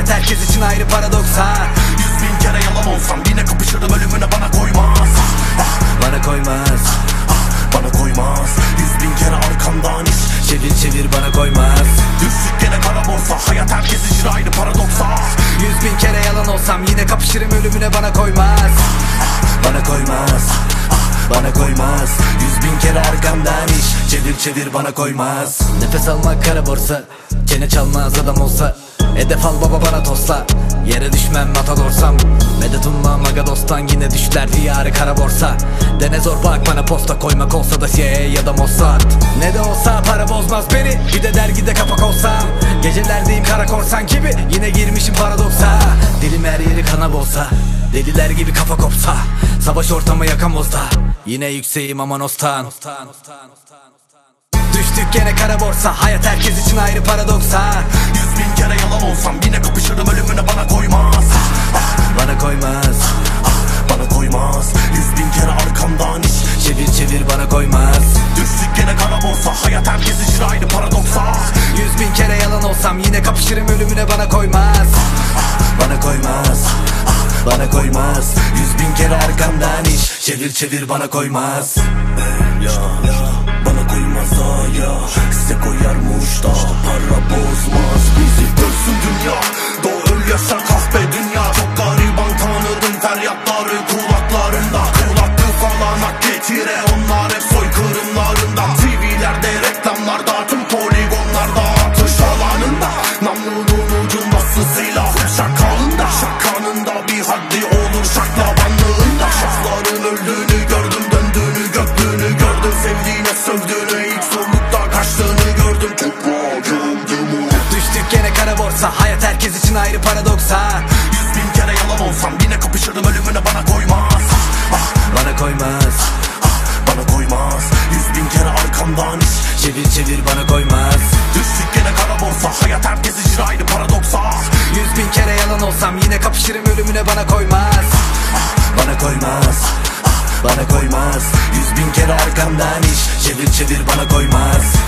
hayat herkes için ayrı paradoks ha. 100.000 kere yalan olsam yine kapışırım ölümüne, bana koymaz. Bana koymaz, Bana koymaz. 100.000 kere arkamdan iş çevir çevir bana koymaz. düştük gene kara borsa, hayat herkes için ayrı paradoksa. 100.000 kere yalan olsam yine kapışırım ölümüne, bana koymaz. Bana koymaz, bana koymaz. 100.000 kere arkamdan iş çevir çevir bana koymaz. Nefes almak kara borsa, çene çalmaz adam olsa. Hedef al baba bana tosla, yere düşmem matadorsam. Medet ummam aga dosttan, yine düşler diyarı kara borsa. Dene zor bak bana posta, koymak olsa da CIA ya da Mossad. Ne de olsa para bozmaz beni, bir de dergide kapak olsam. Gecelerdeyim kara korsan gibi, yine girmişim paradoksa. Dilim her yeri kana bolsa, deliler gibi kafa kopsa. Savaş ortamı yakamozda, yine yükseğim aman ostan. Düştük gene kara borsa, hayat herkes için ayrı paradoksa. 100.000 kere yalan olsam yine kapışırım ölümüne, bana koymaz. Bana koymaz, Bana koymaz. 100.000 kere arkamdan iş çevir çevir bana koymaz. düştük gene kara borsa, hayat herkes için ayrı paradoksa. 100.000 kere yalan olsam yine kapışırım ölümüne, bana koymaz. Bana koymaz, bana koymaz. 100.000 kere arkamdan iş çevir çevir bana koymaz. Ya bana koymaz ha ya, size koyarmış da para bozmaz. Bizi bölsün dünya, doğ öl yaşa kahpe dünya. Çok gariban tanıdım feryatları kulaklarında. Kul hakkı falan hak getire, onlar hep soykırımlarında. TV'lerde, reklamlarda, tüm poligonlarda, atış alanında. Namlunun ucunda silah, şakalında. Şakanında bir haddi olur şaklabanlığında. Şafların öldüğünü gördüm, döndüğünü göktüğünü gördüm. Sevdiğine sövdüğünü, ilk solukta kaçtığını gördüm. Çok acımdım. Düştük gene kara borsa, hayat herkes için ayrı paradoksa. 100.000 kere yalan olsam yine kapışırım ölümüne, bana koymaz. Bana koymaz, Bana koymaz. 100.000 kere arkamdan iş çevir çevir bana koymaz. düştük gene kara borsa, hayat herkes için ayrı paradoksa. 100.000 kere yalan olsam yine kapışırım ölümüne, bana koymaz. Bana koymaz, bana koymaz. 100.000 kere arkamdan iş çevir çevir bana koymaz.